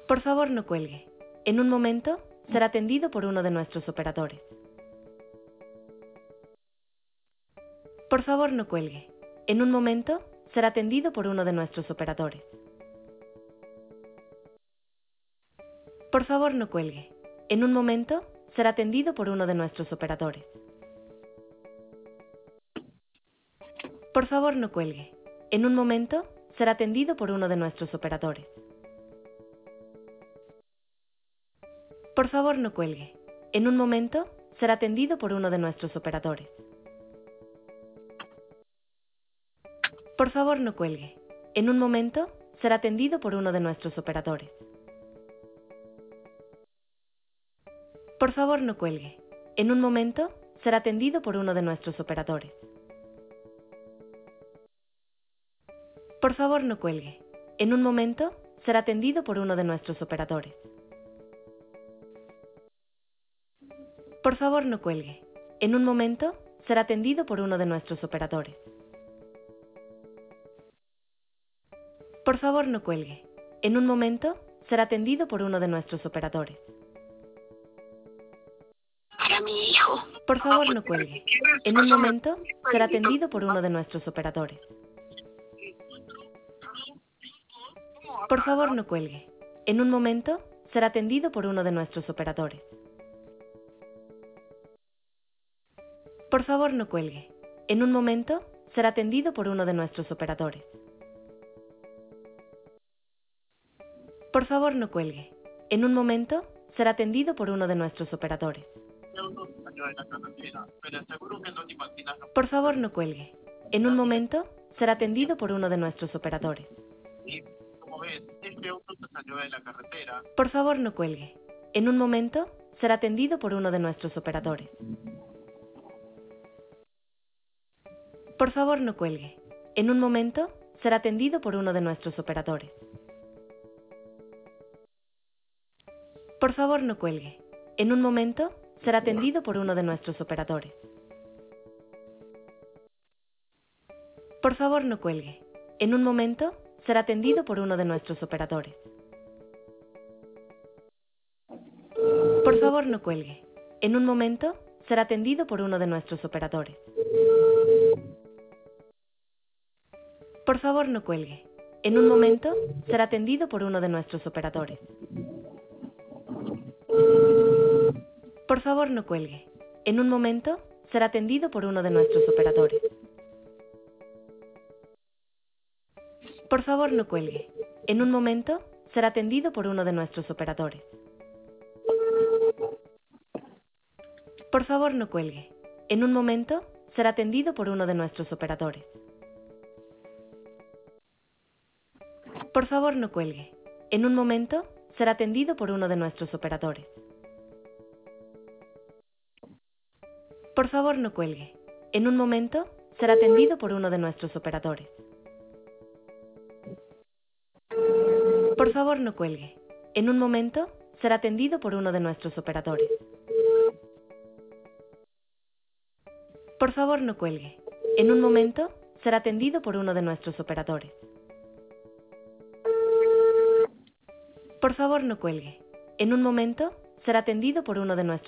Por favor, no cuelgue. En un momento, será atendido por uno de nuestros operadores. Por favor, no cuelgue. En un momento, será atendido por uno de nuestros operadores. Por favor, no cuelgue. En un momento, será atendido por uno de nuestros operadores. Por favor, no cuelgue. En un momento, será atendido por uno de nuestros operadores. Por favor, no cuelgue. En un momento, será atendido por uno de nuestros operadores. Por favor, no cuelgue. En un momento, será atendido por uno de nuestros operadores. Por favor, no cuelgue. En un momento, será atendido por uno de nuestros operadores. Por favor, no cuelgue. En un momento, será atendido por uno de nuestros operadores. Por favor, no cuelgue. En un momento, será atendido por uno de nuestros operadores. Por favor, no cuelgue. En un momento, será atendido por uno de nuestros operadores. Para mi hijo. Por favor, no cuelgue. En un momento, será atendido por uno de nuestros operadores. Por favor, no cuelgue. En un momento, será atendido por uno de nuestros operadores. Por favor, no cuelgue. En un momento, será atendido por uno de nuestros operadores. Por favor, no cuelgue. En un momento, será atendido por uno de nuestros operadores. Por favor, no cuelgue. En un momento, será atendido por uno de nuestros operadores. Por favor, no cuelgue. En un momento, será atendido por uno de nuestros operadores. Por favor, no cuelgue. En un momento, será atendido por uno de nuestros operadores. Por favor, no cuelgue. En un momento, será atendido por uno de nuestros operadores. Por favor, no cuelgue. En un momento, será atendido por uno de nuestros operadores. Por favor, no cuelgue. En un momento, será atendido por uno de nuestros operadores. Por favor, no cuelgue. En un momento, será atendido por uno de nuestros operadores. Por favor, no cuelgue. En un momento, será atendido por uno de nuestros operadores. Por favor, no cuelgue. En un momento, será atendido por uno de nuestros operadores. Por favor, no cuelgue. En un momento, será atendido por uno de nuestros operadores. Por favor, no cuelgue. En un momento, será atendido por uno de nuestros operadores. Por favor, no cuelgue. En un momento, será atendido por uno de nuestros operadores. Por favor, no cuelgue. En un momento, será atendido por uno de nuestros operadores. Por favor, no cuelgue. En un momento, será atendido por uno de nuestros operadores. Por favor, no cuelgue. En un momento, será atendido por uno de nuestros